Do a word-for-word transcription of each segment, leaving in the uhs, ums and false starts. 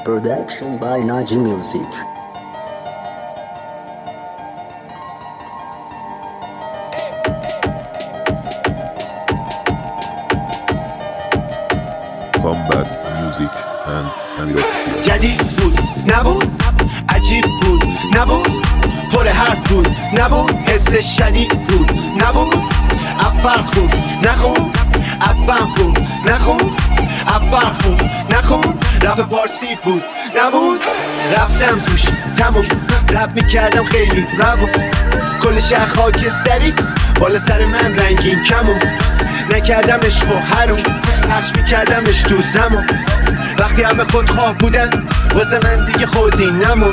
Production by Naji Music. Combat Music and امیر آفیشیال. جدید بود نبود، عجیب بود نبود، پر حرف بود نبود، حس شدید بود نبود، افرق بود نخون، افهم بود نخون، افرق بود نخون، رپ فارسی بود نبود، رفتم توش تموم، رپ میکردم خیلی روون، کل شهر خاکستری بالا سر من رنگین کمون، نکردم عشق و حروم، پخش میکردمش تو زمان، وقتی همه خودخواه بودن واسه من دیگه خودی نمون،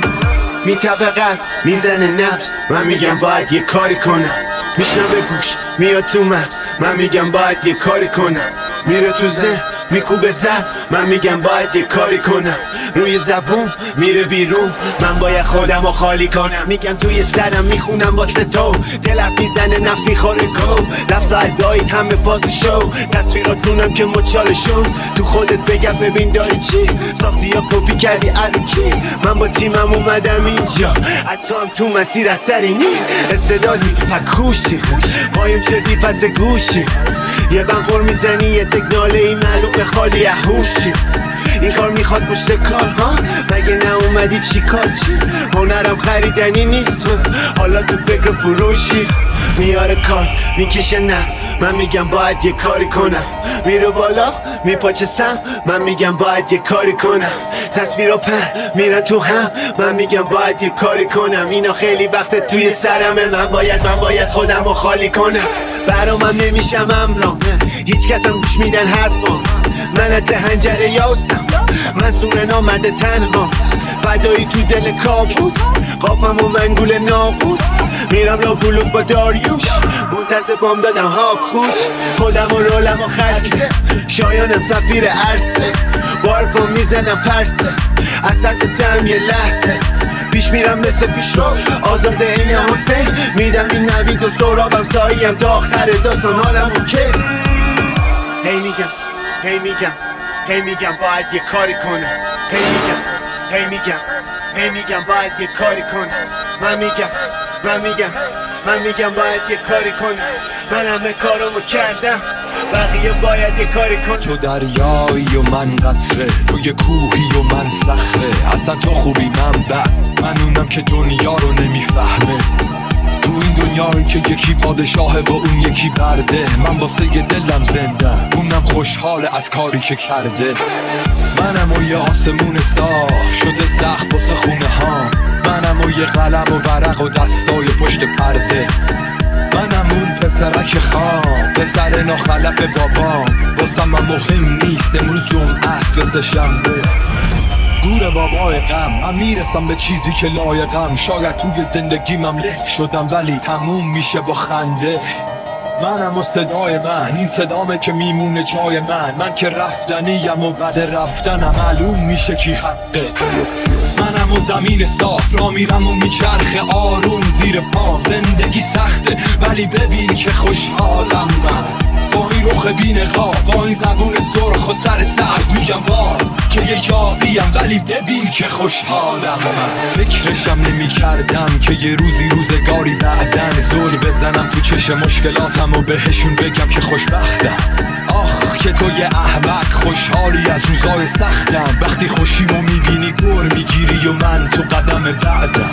میطبقت میزنه نبض، من میگم باید یه کاری کنم، میشنوه گوش میاد تو مغز، من میگم باید یه کاری کنم، میره تو ذهن میکوبه زد، من میگم باید یه کاری کنم، روی زبون میره بیرون، من باید خودم رو خالی کنم، میگم توی سرم میخونم واسه تو، دلت میزنه نفسی خوره کو، لفظ ادایت همه فاز شو، تصویراتونم که مچالشون، تو خودت بگم ببین داری چی، ساختی یا کپی کردی الکی، من با تیمم اومدم اینجا، حتی هم تو مسیر اثری نی، استعدادی پکوشی، قایم شدی پس گوشی، یه بمپر میزنی یه تکناله ای معلوم خالی احوشی، این کار میخواد پشت کار ها، مگه نه اومدی چی کار چی، هنرم خریدنی نیست، حالا تو فکر فروشی، میاره کار میکشه نقد، من میگم باید یه کاری کنم، میره بالا میپاچه سم، من میگم باید یه کاری کنم، تصویرها پر میرن تو هم، من میگم باید یه کاری کنم، اینا خیلی وقت توی سرمه، من باید من باید خودم رو خالی کنم، برامم نمیشم امرام، هیچ کس هم گوش میدن حرفام، من از هنجره یاستم، من سور نامده تنها، فدایی تو دل کابوس، قافم و منگول ناقوس، میرم لا بلوک با داریوش، منتظر بام دادم ها خوش، خودم و رولم و خرسه، شایانم سفیر عرصه، بارفم میزنم پرسه، اصد تم یه لحظه، پیش میرم مثل پیش رو آزاده این حسین، میدم این نوید و سرابم ساییم تا آخر داستان حالم اوکی، هی میگم هی میگم هی میگم باید یه کاری کنم، هی میگم هی میگم هی میگم باید یه کاری کنم، من میگم من میگم من میگم باید یه کاری کنم، من همه کارمو کردم بقیه باید یه کاری کنم، تو دریایی و من قطره، تو یه کوهی و من صخره، اصلا تو خوبی من بد، من اونم که دنیا رو نمیفهمه، تو این دنیا که یکی پادشاهه و اون یکی برده، من واسه یه دلم زنده، اونم خوشحاله از کاری که کرده، منم و یه آسمون صاف شده سخت واسه خونه ها، منم و یه قلم و ورق و دستای پشت پرده، منم اون پسرک خام، پسر ناخلف بابام، واسم من مهم نیست امروز جمعه است و سه شنبه، گور بابای غم، من میرسم به چیزی که لایقم، شاید توی زندگیمم له شدم ولی تموم میشه با خنده، منم و صدای من، این صدامه که میمونه جای من، من که رفتنیم و بعد رفتنم معلوم میشه کی حقه، منم و زمین صاف را میرم و میچرخه آروم زیر پام، زندگی سخته ولی ببین که خوشحالم من، با این رخ بی‌نقاب، با این زبون سرخ و سر سبز، میگم باز که یه یاقیم ولی ببین که خوشحالم من، فکرشم نمی کردم که یه روزی روزگاری بعدن زل بزنم تو چشم مشکلاتم و بهشون بگم که خوشبختم، آخ که تو یه احمق خوشحالی از روزای سختم، وقتی خوشیمو میبینی گر میگیری و من تو قدم بعدم،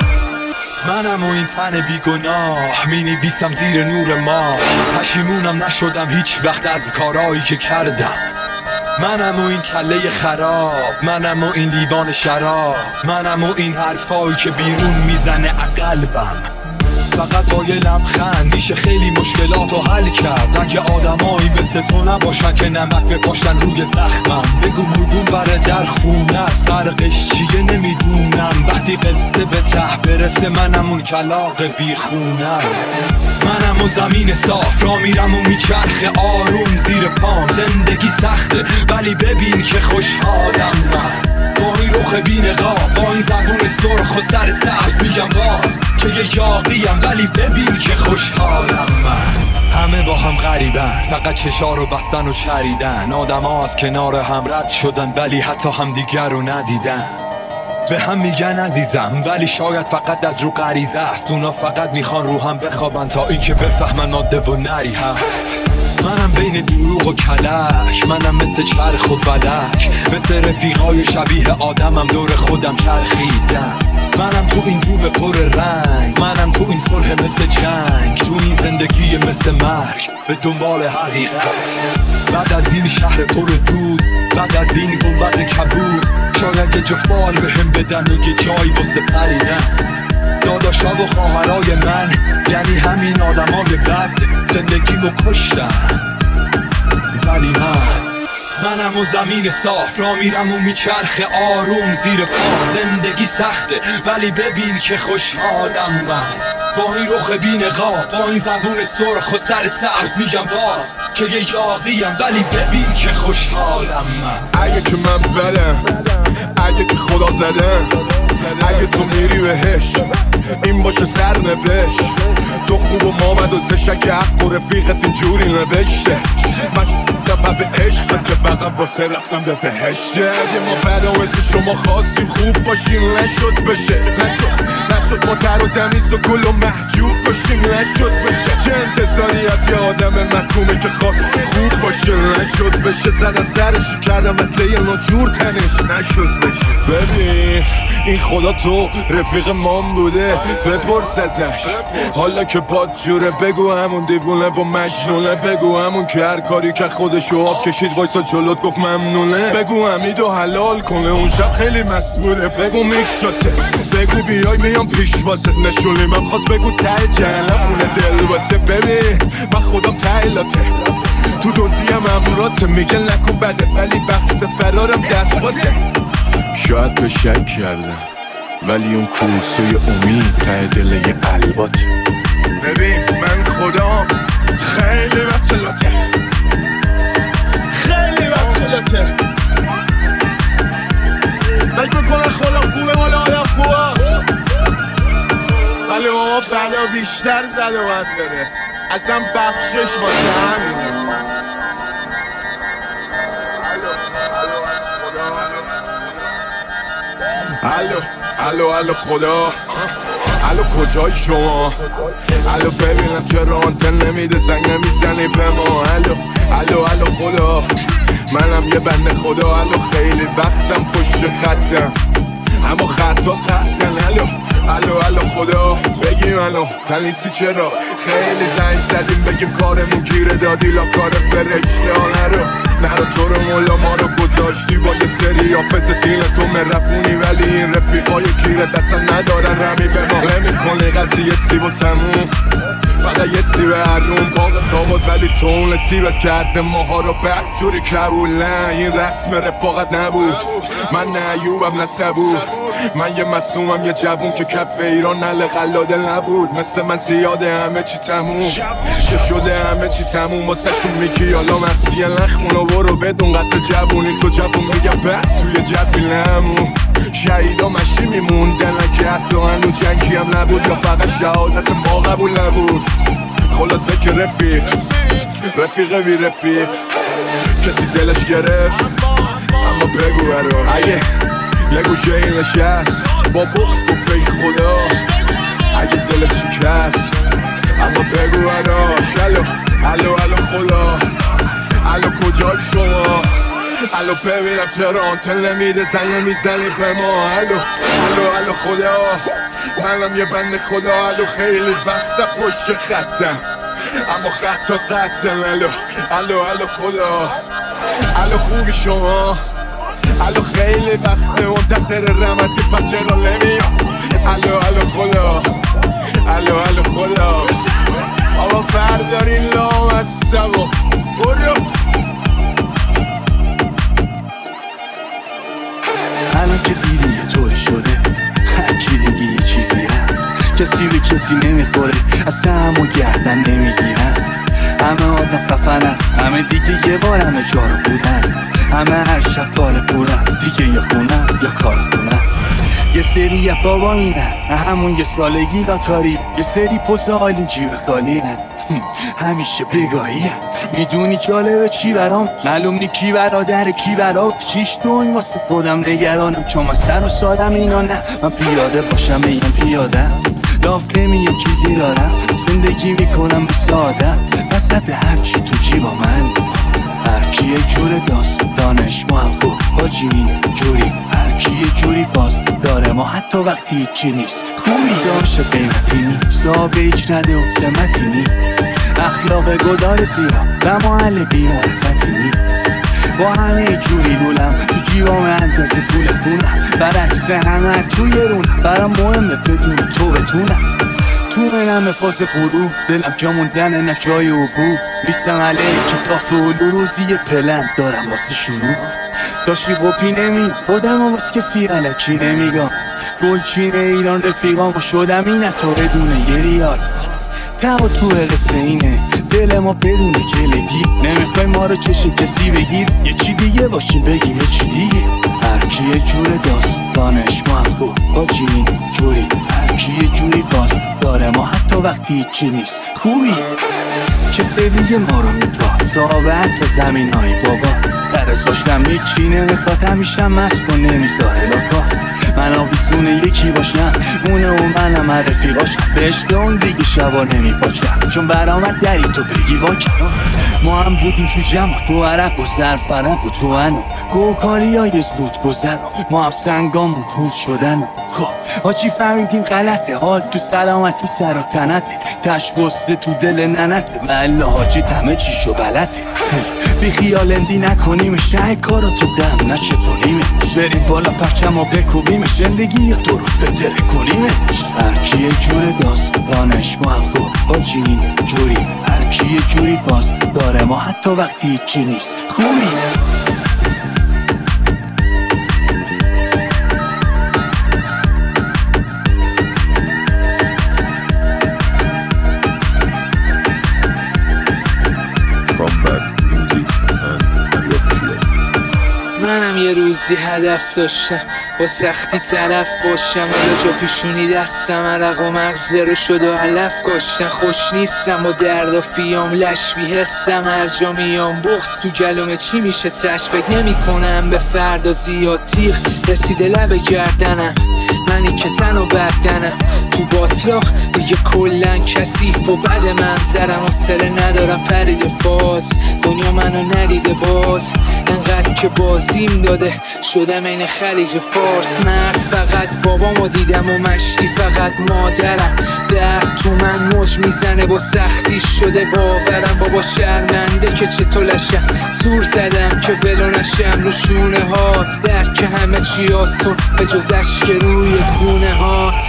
منم و این تن بیگناه مینویسم زیر نور ماه، پشیمونم نشدم هیچ وقت از کارایی که کردم، منم و این کله خراب، منم و این لیوان شراب، منم و این حرفایی که بیرون میزنه قلبم، فقط با یه لبخند میشه خیلی مشکلاتو حل کرد، اگه آدمایی مثل تو نباشن که نمک بپاشن روی زخمم، بگو کدوم بره در خونه است، فرقش چیه نمیدونم، وقتی قصه به ته برسه منم اون کلاغ بیخونم، منم و زمین صاف را میرم و میچرخه آروم زیر پام، زندگی سخته ولی ببین که خوشحالم من، با این رخ بی‌نقاب، با این زبون سرخ و سر سبز، میگم باز که یه یاقیم ولی ببین که خوشحالم من، همه با هم غریبن، فقط چشا رو بستن و چریدن، آدم ها از کنار هم رد شدن ولی حتی هم دیگر رو ندیدن، به هم میگن عزیزم ولی شاید فقط از رو غریزه است. اونا فقط میخوان روحم بخوابن تا اینکه بفهمن ماده و نری هست. منم بین دروغ و کلک، منم مثل چرخ و فلک، مثل رفیقای شبیه آدمم دور خودم چرخیدم. منم تو این بوم پر رنگ، منم تو این صلح مثل جنگ، تو این زندگی مثل مرگ به دنبال حقیقت. بعد از این شهر پر دود، بعد از این گنبد کبود، شاید یه جفت بال بهم بدن و یه جایی واسه پریدن. داداشا و خواهرای من یعنی همین آدمای بد زندگیمو کشتن. ولی من منم و زمین صاف را میرم و میچرخه آروم زیر پا. زندگی سخته ولی ببین که خوشحالم من، با این رخ بی نقاب، با این زبون سرخ و سر سبز میگم باز که یه یاقیم، ولی ببین که خوشحالم من. اگه که من بدم، اگه که خدا زدم، اگه تو میری بهش این باشه سرنوشت. تو خوب و ما بد و زشک حق و رفیقت اینجوری نوشته. مشکلم به عشقت که فقط واسه رفتم به بهشته. اگه ما بد و مثل شما خواستیم خوب باشیم نشد بشه، نشد نشد ما تر و تمیز و گل و محجوب باشیم نشد بشه. چه انتظاری از یه آدم محکومه که خواست خوب باشه نشد بشه. زدن سرش کردم مثل یه ناجور تنش نشد بشه. ببین این خدا تو رفیق مام بوده بپرس ازش، حالا که باد جوره بگو همون دیوونه و مجنونه. بگو همون که هر کاری که خودشو آب کشید وایسا جلوت گفت ممنونه. بگو حمیدو حلال کنه اون شب خیلی مسئوله. بگو میشناسه، بگو بیای میام پیش واسه نشونی. من خواست بگو ته جهنم خونه دل واسه. ببین من خودم تعیلاته تو دوزیم امراته، میگه نکن بدت ولی وقت به فرارم دست باته. شاید به شک کردم ولی اون کوسوی امید ته دل یه الواته. ببین من خدا خیلی بطلاته، خیلی بطلاته. فکر میکنه خدا خوبه مال آدم خوبه، ولی ماما بلا بیشتر زد و بند داره. اصلا بخشش واسه همینه. الو الو الو خدا، الو کجای شما؟ الو ببینم چرا آنتن نمیده زنگ نمیزنی به ما؟ الو الو الو خدا، منم یه بنده خدا. الو خیلی وقتم پشت خطم اما خطا قصدن. الو الو الو خدا بگیم الو تنیسی چرا خیلی زنگ زدیم بگیم کارمون گیره دادی لا کار فرشته ها. نرو نرو تو رو مولا ما رو گذاشتی با یه سری حافظ دین تو مرفونی، ولی این رفیقای گیره دستن ندارن رمی به ما. نمی‌کنی قضیه سیب و تموم، فقط یه سیب هرون باقی تابد، ولی تو اون سیبت کرده ماها رو بدجوری کبول. نه این رسم رفاقت نبود، من نه ایوبم نه صبور. من یه مسومم یه جوون که کف ایران نل قلاده نبود. مثل من زیاده همه چی تموم که شده همه چی تموم واسه شون میگی حالا مرسیه نخون و برو بدون قطع جوونی. تو جوون میگم بس توی جوی نمون. شهیدا مشی میموندن اگه حتی هنوز جنگی هم نبود یا فقط شهادت ما قبول نبود. خلاصه که رفیق رفیق بی رفیق کسی دلش گرفت اما بگو برا اگه یه گوشه این نشست با بخص گفت ای خدا اگه دلت شکست اما بگو براش. الو الو الو خدا، الو کجای شما؟ الو ببینم چرا آنتن نمیده زنگ نمیزنی به ما؟ الو الو الو خدا، منم یه بنده خدا. الو خیلی وقت پشت خطم اما خطا قطعم. الو الو الو خدا، الو خوبی شما؟ الو خیلی وقت منتظر رحمتی پس چرا نمیاد؟ الو الو خدا، الو الو خدا. آقا فردارین لام از سبا برو. الان که دیدی یه طوری شده هرکی دیگه یه چیزی هم کسی به کسی نمیخوره اصلا همو گردن نمیگیرن. همه آدم خفنن، همه دیگه یه بار همه جارو بودن، همه هر شب کار پورن دیگه یا خونن یا کار خونن. یه سری یه بابا مینن همون یه سالگی لاتاری، یه سری پوز آلی جیب خالی نه همیشه بگاهیم. میدونی جالبه چی برام؟ معلوم نی کی برادر کی برا چیش دون واسه خودم نگرانم، چون من سر و سادم اینا نه. من پیاده باشم میگم پیادم، لاف نمیم چیزی دارم، زندگی میکنم به ساده وسط هرچی تو جیبا من. هرکی یه جور داست دانش ما هم خوب حاجی این جوری، هرکی یه جوری باز داره ما حتی وقتی هیچی نیست. خوبی داشت قیمتی نی صابه هیچ نده و سمتی نی، اخلاق گدار زیرا و محل بیمعرفتی نی. با همه جوری لولم تو جیبام اندازه پول خونم، برعکس همه توی رونم، برام مهمه بدون تو بتونم. تو منم فاز غروب دلم جا موندن نه جای عبور، بیستم علیه کتاف و روزی پلن دارم واسه شروع. داشتی قپی نمی خودم و واسه کسی علکی نمیگم، گلچین ایران رفیقام و شدم اینه تا بدون یه ریال. تا تو قصه اینه دل ما بدون گلگی، نمیخوای ما رو چشه کسی بگیر، یه چی دیگه باشیم بگیم یه چی دیگه. هرکی یه جور داست دانش ما هم خوب حاجی این جوری، هرکی یه جوری باز داره ما حتی وقتی هیچی نیست. خوبی کسی دیگه ما رو میپا صابت تا زمین های بابا، ترساشتم هیچی نمیخواد همیشه مست و نمیذاره لاکا. من آویسون یکی باشم اونه و منم رفیقاشم، بهش اون دیگه شبا نمیپاچم، چون برامد دری تو بگی واکن. ما هم بودیم تو جمع تو عرق و زرفرق و تو انو گوکاری های زود گذر، ما هم سنگامون پود شدن. خب حاجی فهمیدیم غلطه، حال تو سلامتی سر و تنته، تش قصه تو دل ننته، ولی حاجی همه چیشو بلته. بی خیال اندی نکنیمش ته کارو تو دم نچپونیمش، بریم بالا پرچم و بکوبیمش، زندگی یا درست بتره کنیمش. هرکی یه جور داست دانش ما هم خوب حاجی این جوری، هرکی یه جوری باز داره ما حتی وقتی هیچی نیست. خوبی منم یه روزی هدف داشتم با سختی طرف باشم، حالا جا پیشونی دستم عرق و مغز رو شد و علف کاشتن. خوش نیستم با درد و فیام لش بیهستم، هر جا میام بغز تو گلومه چی میشه تش، فکر نمی کنم به فردا زیاد تیغ رسیده لب گردنم، منی که تن و بدنم تو باطلاق دیگه کلن کثیف و بد منظرم، حوصله ندارم پرید فاز دنیا منو ندیده باز، انقدر که بازیم داده شدم این خلیج فارس. مرد فقط بابامو دیدم و مشتی فقط مادرم، درد تو من موج میزنه با سختی شده باورم، بابا شرمنده که چطور لشم زور زدم که ولو نشم رو شونه هات، درد که همه چی آسون به جز اشک روی گونه هات،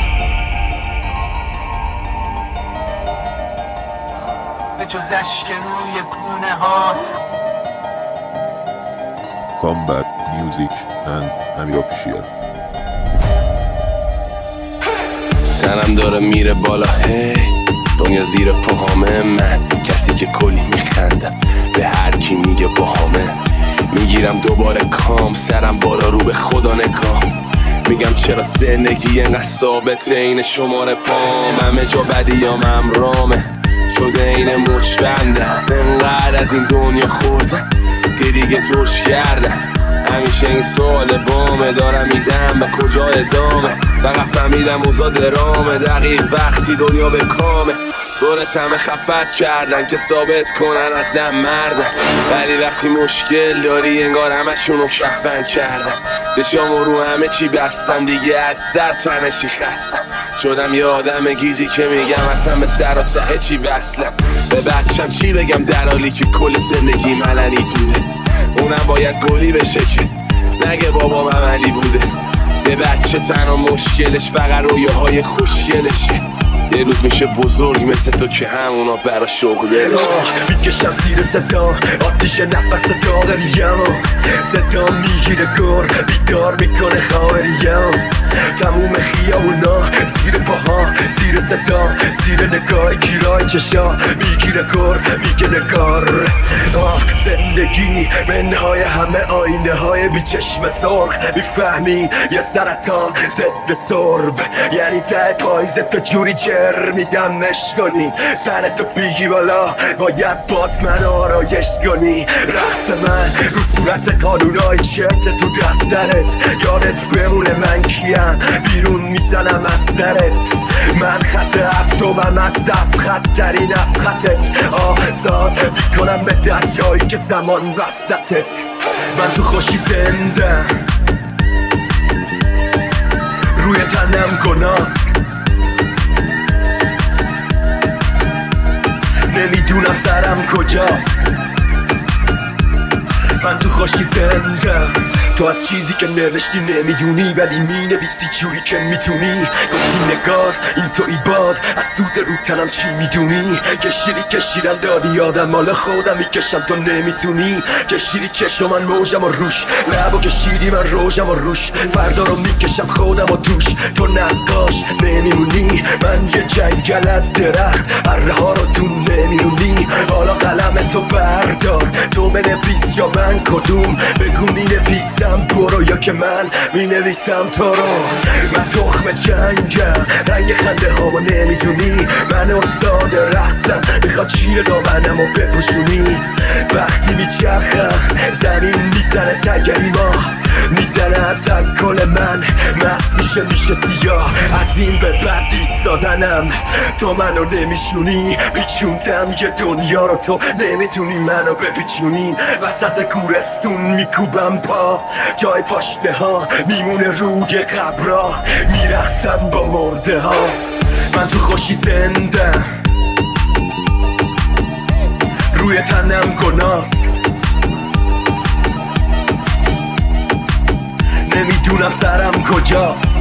به جز اشک روی گونه هات. Combat Music and Amir Official. تنم داره میره بالا هی دنیا زیر پاهامه، من کسی که کلی میخندم به هر کی میگه باهامه، میگیرم دوباره کام سرم بالا رو به خدا نگاه، میگم چرا زندگی انقدر ثابته این شماره پام، همه جا بدیام امرامه شده این مچ بندم، انقدر از این دنیا خوردم که دیگه توش کردم، همیشه این سوال بامه دارم میدم به کجا ادامه، فقط فهمیدم اوضاع درامه، دقیق وقتی دنیا به کامه، دورت همه خفت کردن که ثابت کنن اصلا مردن، ولی وقتی مشکل داری انگار همشونو کفن کردن، چشامو رو همه چی بستم دیگه از سر تنشی خستم، شدم یه آدم گیجی که میگم اصلا به سر و ته چی وصلم، به بچم چی بگم در حالی که کل زندگی ملنی توده، اونم باید گلی بشه که نگه بابا عملی بوده، یه بچه تنها مشکلش فقط رویاهای خوشگلشه، یه روز میشه بزرگ مثل تو که همونا برا شغلش میکشم زیر صدا آتیش نفس داغ ریمو، صدا میگیره گر بیدار میکنه خواه ریمو، تموم خیابونا زیر پاها زیر صدا زیر نگاه گیرای چشا میگیره کار میگه نگار. آه زندگی منهای همه آینه های بی چشم سرخ، میفهمی یه سرطان ضد سرب، یعنی ته پایزه تا جوری جر میدمش کنی، سرتو بیگی بالا باید باز من آرایش کنی. رقص من رو صورت قانونای چرت تو دفترت، یادت بمونه من کیم بیرون میزنم از سرت. من خط هفتمم از دفت خط ترین خطت، آزاد میکنم به دستیایی که زمان وسطت. من تو خوشی زندم روی تنم گناست، نمیدونم سرم کجاست. من تو خوشی زندم، تو از چیزی که نوشتی نمیدونی ولی مینویسی جوری که میتونی. گفتی نگار این توی باد، از سوز رو تنم چی میدونی؟ کشیری کشیرم دادی یادم مال خودم میکشم تو نمیتونی. کشیری کشم من موجم و روش، لبو کشیدی من روشم و روش، فردا رو میکشم خودم و توش. تو نقاش نمیمونی، من یه جنگل از درخت، اره ها رو تو نمیرونی. حالا قلم تو بردار، تو بنویس یا من کدوم؟ بگو مینویسم برو یا که من مینویسم تو رو. من تخم جنگم، رنگ خنده هامو نمیدونی. من استاد رقصم، میخواد چیر دامنم و بپوشونی. وقتی میچرخم زمین میزنه تگری ما، میزنه از الکل من مست میشه میشه سیاه. از این به بعد ایستادنم تو منو نمیشونی. پیچوندم یه دنیا رو تو نمیتونی منو بپیچونی. وسط کورستون میکوبم پا، جای پاشنه ها میمونه روی قبرا، میرقصم با مرده ها. من تو خوشی زندم روی تنم گناست، نمیدونم سرم کجاست.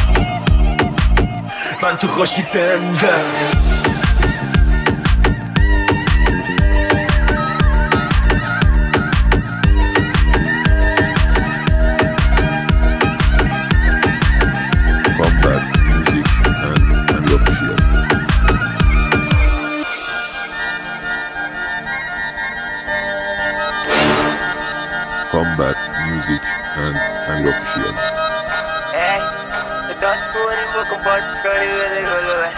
من تو خوشی زندم. Combat Music and Ami Official. Combat Music and Ami Official. Hey, that's what it was about to start it with.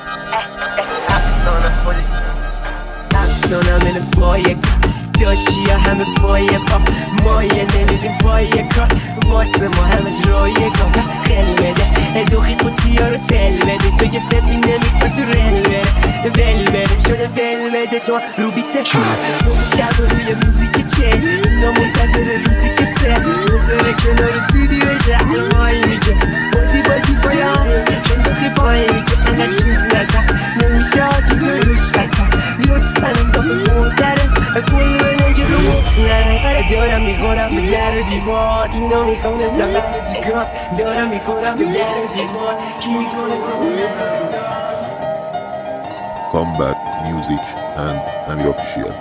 I'm in a boy, داشتی همه پای پا مایه نمیدیم پای کار واسه ما همش رایگان. پس خیلی بده دوخی قوطیا رو تل بده، تو که سفی نمیکن تو رل بره ول بره شده ول بده تو رو بیته صبح شب روی موزیک چل اینا منتظر روزی که سه بذاره کنار تو دی بشه حلمایی میگه بازی بازی پایانه چون دوخی پایی میگه انقدر چیز نزن نمیشه آجی تو روش بسن لطفا انداخه مهتره کل بده که رو مخنره دارم میخورم به در دیوار اینا میخوام نمیدونم چیکار دارم میخورم به در دیوار کی میکنه زنده Combat Music and Ami Official.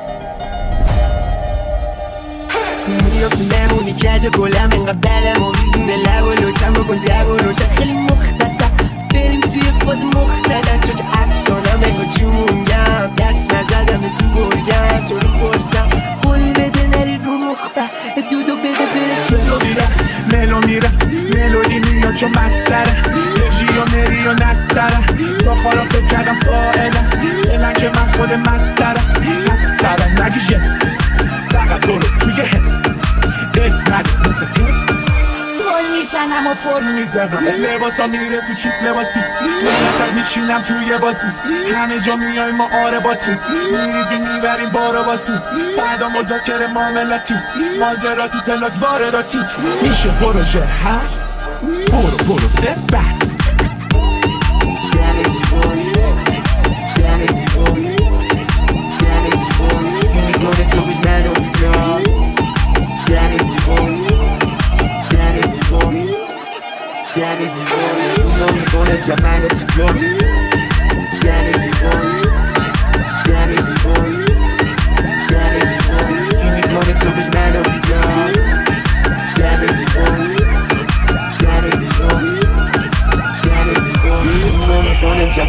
میام تو نمونی کج و گلم انقدر بلم و میزونه لب و لوچم بکن دب و روشن خیلی مختصر بریم توی فاز مخ زدن چون که افسانم انگو جونگم دست نزدم تو برگم تو رو پرسم قول بده نری رو مخبه دودو بده بره تو رو میره ملو میره ملودی میاد چون مستره رژی و مری و نستره ساخارا فکر کردم فائله فعلا که من خود مستره مستره نگی جس فقط برو توی حس دست نده مثل پس گل میزنم و فرم میزنم لباسا میره تو چیپ لباسی مرتب میشینم توی بازی همه جا میای ما آره باتی میریزی میبریم بارا باسی فردا مذاکره معاملاتی مازراتی پلاک وارداتی میشه پروژه هر برو برو سه بحث در دیوانی در دیوانی در دیوانی میکنه صبح منو بیدار در دیوانی در دیوانی در دیوانی اونا میکنه جمعه تیگانی در دیوانی در دیوانی در دیوانی میکنه صبح منو بیدار در دیوانی در دیوانی در دیوانی اونا میکنه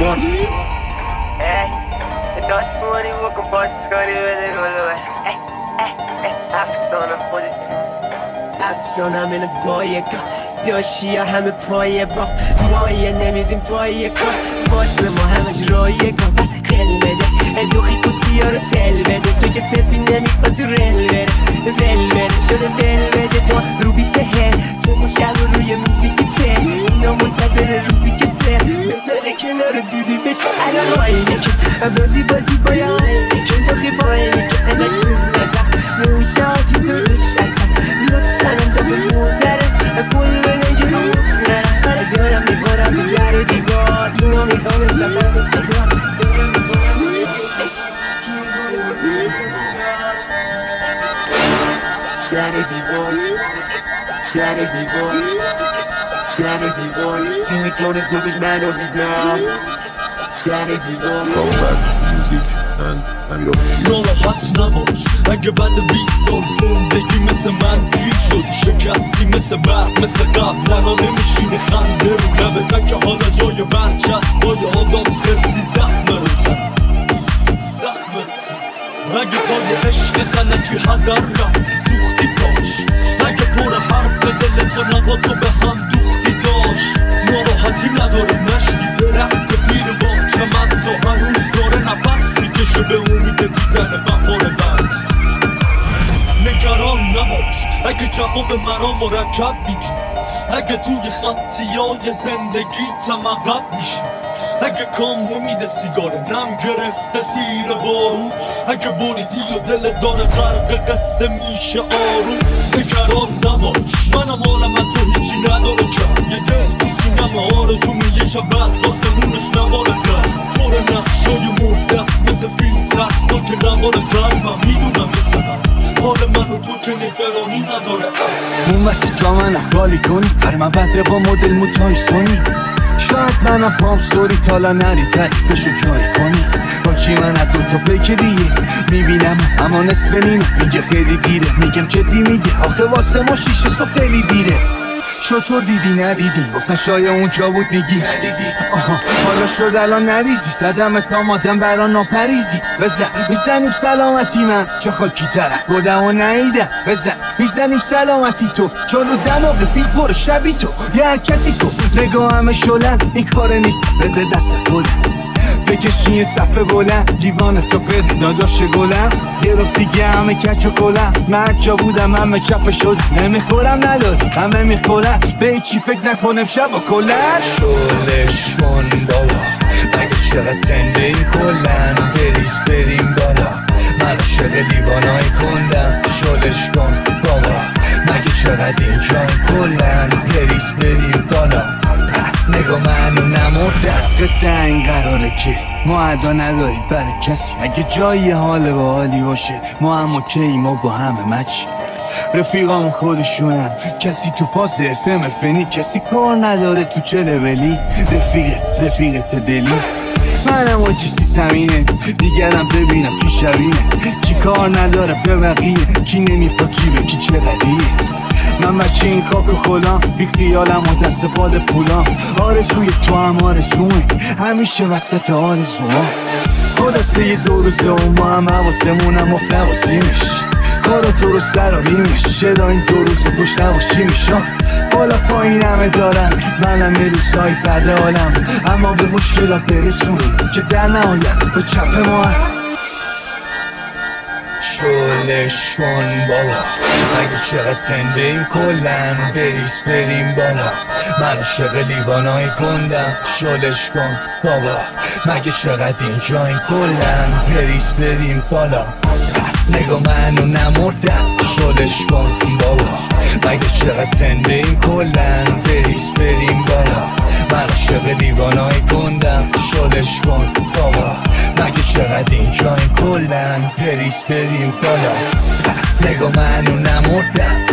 دیوار داستوانی بکن باسکاری بده گلوه افسانه خودت افسانه همینه بایه کن داشتی ها همه پایه با مایه نمیدیم پایه کن واسه ما همش رایه کن پس خل بده دوخی کتی ها رو تل بده تو که سپی نمیکن تو رل بره ول بره شده ول بده تو رو بیت هل سمو شب روی موزیک چه اینا منتظر روزی که سر بذاره کنار دودی بشه الان آینه که بازی بازی باید آینه که دوخی باینه که همه چیز نزم نوشه آجی تو روش اصلا لطفا هم دا به مدره کل بده که رو مخنره بره دارم میخورم در دیوار اینا میخوام لبنم سیگار دارم میخورم در دیوار در دیوار در دیوار این میکنه زبش منو بیدار در دیوار Combat Music and امیر آقوشی. ناراحت نباش اگه بعد بیست سال زندگی مثل من پیر شد شکستی مثل برق مثل قبل لنا نمیشینه خنده رو لبه که حالا جای برچسب با آدم خرسی زخم رو تن زخم رو تن اگه پای عشق تنکی هدر رفتی سوختی باش اگه پر حرف دل تو نبا تو به هم دوختی داشت ناراحتی نداره نشتی درخت پیر باغ چمن تو هنوز داره نفس میکشه به امید دیدن بهار بعد نگران نباش اگه جواب مرا مرکب میگی اگه توی خطیای زندگی تمقب میشی اگه کام نمیده سیگاره نم گرفته سیر بارون اگه بریدی و دل داره غرق قصه میشه آروم نگران نباش منم حالم من تو هیچی نداره کم یه دل تو سینم آرزومه یه شب بحث آسمونش نواره کرد پر نقشای مردست مثل فیلم ترسناک نواره قلبم میدونم مثل من حال من و تو که نگرانی نداره اون وسط جا من اخوالی کنی پر من بده با مدل موتای سونی شاید منم پام سوری تالا نری تعریفشو جای کنی با چی من از دوتا بکریه میبینم اما نصف نیمه میگه خیلی دیره میگم جدی میگه آخه واسه ما شیشه صبح خیلی دیره چطور دیدی ندیدی گفتن شاید اونجا بود میگی ندیدی آها حالا شد الان نریزی صدم تا مادم برا ناپریزی بزن میزنیم سلامتی من چه خاکی طرف بودم و نهیدم بزن میزنیم سلامتی تو چون دماغ فیل پر شبی تو یه حرکتی کن نگاه همه شلن این کار نیست بده دست خودم بکشی یه صفحه بلند لیوان تو بده داداش گلم یه رو دیگه همه کچ و کلم من جا بودم همه چپ شد نمیخورم نداد همه میخورم به چی فکر نکنم شب و کلن شلش کن بابا مگه چقدر زنده این کلن بریز بریم بالا من عاشق لیوانای کندم شلش کن بابا مگه چقدر اینجا کلن بریز بریم بالا نگاه منو نمردم قصه این قراره که ما ادا نداریم برای کسی اگه جایی حال با حالی باشه ما هم اوکی ما با همه مچی رفیقام خودشونم کسی تو فاز افم فنی کسی کار نداره تو چه لولی رفیق رفیقت دلی منم و کسی سمینه دیگرم ببینم کی شبینه کی کار نداره به بقیه کی نمیپا جیبه کی چه قدیه من بچه این خاک و خلام بی خیالم و دست پاد پولام آرزوی تو هم آرزومه همیشه وسط آرزوها خلاصه یه دو روزه و ما هم حواسمونم افت نباسیمش کارو درست دراریمش چرا این دو روز خوش نباشیمش بالا پایین همه دارم منم یه روزهای بده حالم اما به مشکلات برسونیم که در نهایت با چپ ما هم شلش کن بابا مگه چقدر زنده این کلن بریز بریم بالا من عاشق لیوانای کندم شلش کن بابا مگه چقدر اینجا این کلن بریز بریم بالا نگاه منو نمردم شلش کن بابا مگه چقدر زنده این کلن بریز بریم بالا من عاشق لیوانای کندم شلش کن بابا مگه چقدر اینجا این کلن بریز بریم بالا نگاه منو نمردم